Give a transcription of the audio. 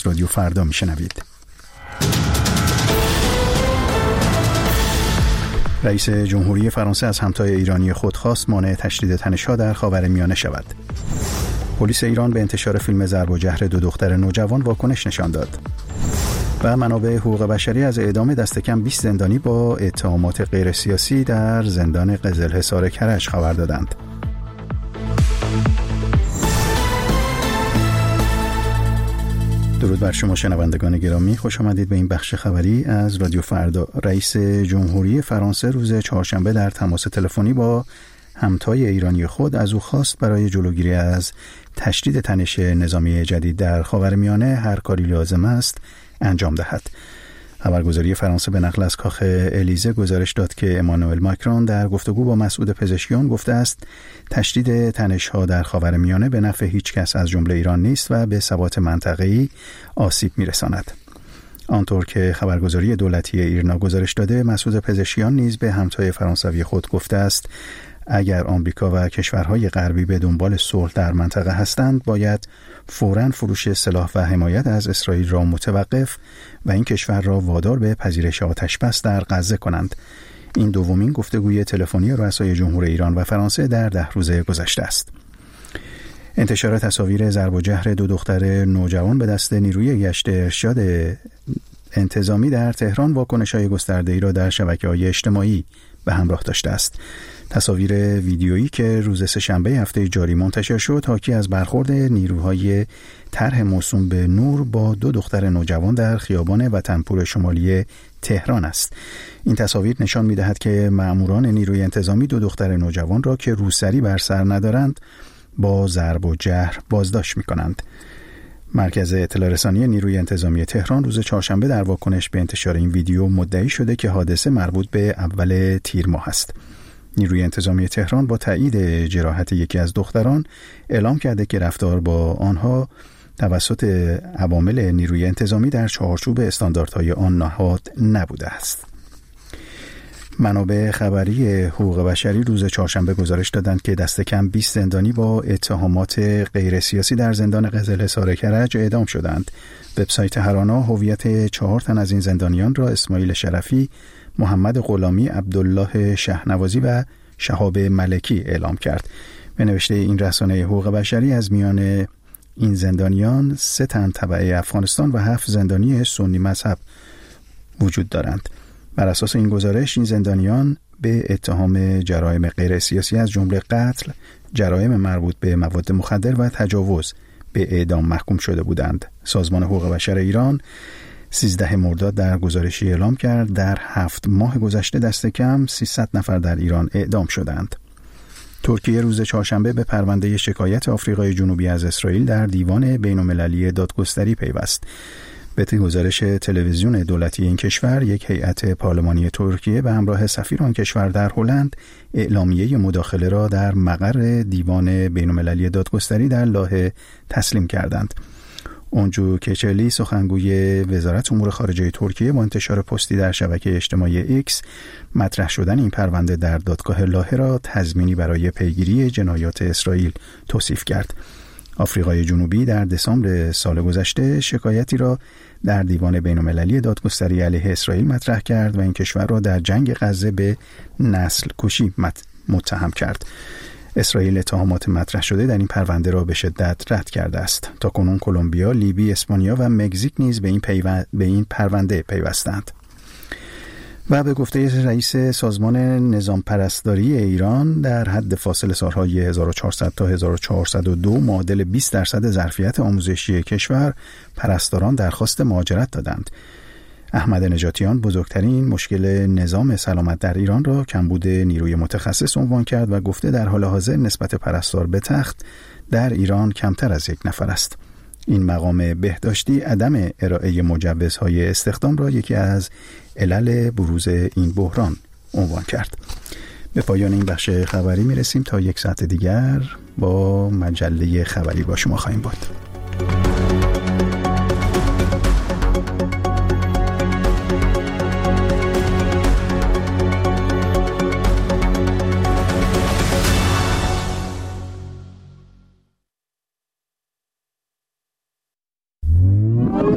رادیو فردا میشنوید. رئیس جمهوری فرانسه از همتای ایرانی خود خواست مانع تشدید تنش‌ها در خاورمیانه شود. پلیس ایران به انتشار فیلم ضرب و جرح 2 دختر نوجوان واکنش نشان داد. و منابع حقوق بشری از اعدام دست کم 20 زندانی با اتهامات غیر سیاسی در زندان قزلحصار کرج خبر دادند. درود بر شما شنوندگان گرامی، خوش آمدید به این بخش خبری از رادیو فردا. رئیس جمهوری فرانسه روز چهارشنبه در تماس تلفنی با همتای ایرانی خود از او خواست برای جلوگیری از تشدید تنش نظامی جدید در خاورمیانه هر کاری لازم است انجام دهد. خبرگزاری فرانسه به نقل از کاخ الیزه گزارش داد که امانوئل ماکرون در گفتگو با مسعود پزشکیان گفته است تشدید تنش‌ها در خاورمیانه به نفع هیچ کس از جمله ایران نیست و به ثبات منطقه‌ای آسیب می‌رساند. آنطور که خبرگزاری دولتی ایرنا گزارش داده، مسعود پزشکیان نیز به همتای فرانسوی خود گفته است اگر آمریکا و کشورهای غربی به دنبال صلح در منطقه هستند، باید فوراً فروش سلاح و حمایت از اسرائیل را متوقف و این کشور را وادار به پذیرش آتش‌بس در غزه کنند. این دومین گفتگوی تلفنی رؤسای جمهور ایران و فرانسه در 10 روز گذشته است. انتشار تصاویر ضرب و جرح 2 دختر نوجوان به دست نیروی گشت ارشاد انتظامی در تهران واکنش‌های گسترده‌ای را در شبکه‌های اجتماعی به همراه داشته است. تصاویر ویدیویی که روز سه‌شنبه هفته جاری منتشر شد حاکی از برخورد نیروهای طرح موسوم به نور با 2 دختر نوجوان در خیابان وطنپور شمالی تهران است. این تصاویر نشان می‌دهد که مأموران نیروی انتظامی 2 دختر نوجوان را که روسری بر سر ندارند با ضرب و جرح بازداشت می‌کنند. مرکز اطلاع رسانی نیروی انتظامی تهران روز چهارشنبه در واکنش به انتشار این ویدیو مدعی شده که حادثه مربوط به اول تیر ماه است. نیروی انتظامی تهران با تایید جراحت یکی از دختران اعلام کرده که رفتار با آنها توسط عوامل نیروی انتظامی در چارچوب استانداردهای آن نهاد نبوده است. منابع خبری حقوق بشری روز چهارشنبه گزارش دادند که دست کم 20 زندانی با اتهامات غیر سیاسی در زندان قزلحصار کرج اعدام شدند. وبسایت هرانا هویت 4 تن از این زندانیان را اسماعیل شرفی، محمد غلامی، عبدالله شهنوازی و شهاب ملکی اعلام کرد. به نوشته این رسانه حقوق بشری از میان این زندانیان 3 تن تبع افغانستان و 7 زندانی سنی مذهب وجود دارند. بر اساس این گزارش این زندانیان به اتهام جرایم غیر سیاسی از جمله قتل، جرایم مربوط به مواد مخدر و تجاوز به اعدام محکوم شده بودند. سازمان حقوق بشر ایران 13 مرداد در گزارشی اعلام کرد در 7 ماه گذشته دست کم 300 نفر در ایران اعدام شدند. ترکیه روز چهارشنبه به پرونده شکایت آفریقای جنوبی از اسرائیل در دیوان بین‌المللی دادگستری پیوست. به گزارش تلویزیون دولتی این کشور، یک هیئت پارلمانی ترکیه به همراه سفیر آن کشور در هلند اعلامیه مداخله را در مقر دیوان بین‌المللی دادگستری در لاهه تسلیم کردند. اونجو کچلی سخنگوی وزارت امور خارجه ترکیه با انتشار پستی در شبکه اجتماعی ایکس مطرح شدن این پرونده در دادگاه لاهه را تضمینی برای پیگیری جنایات اسرائیل توصیف کرد. آفریقای جنوبی در دسامبر سال گذشته شکایتی را در دیوان بین‌المللی دادگستری علیه اسرائیل مطرح کرد و این کشور را در جنگ غزه به نسل کشی متهم کرد. اسرائیل اتهامات مطرح شده در این پرونده را به شدت رد کرده است. تاکنون کلمبیا، لیبی، اسپانیا و مکزیک نیز به این پرونده پیوستند. و به گفته رئیس سازمان نظام پرستاری ایران در حد فاصل سالهای 1400 تا 1402 معادل 20% ظرفیت آموزشی کشور پرستاران درخواست مهاجرت دادند. احمد نجاتیان بزرگترین مشکل نظام سلامت در ایران را کمبود نیروی متخصص عنوان کرد و گفته در حال حاضر نسبت پرستار به تخت در ایران کمتر از 1 نفر است. این مقام بهداشتی عدم ارائه مجوزهای استخدام را یکی از علل بروز این بحران عنوان کرد. به پایان این بخش خبری میرسیم. تا 1 ساعت دیگر با مجله خبری با شما خواهیم بود.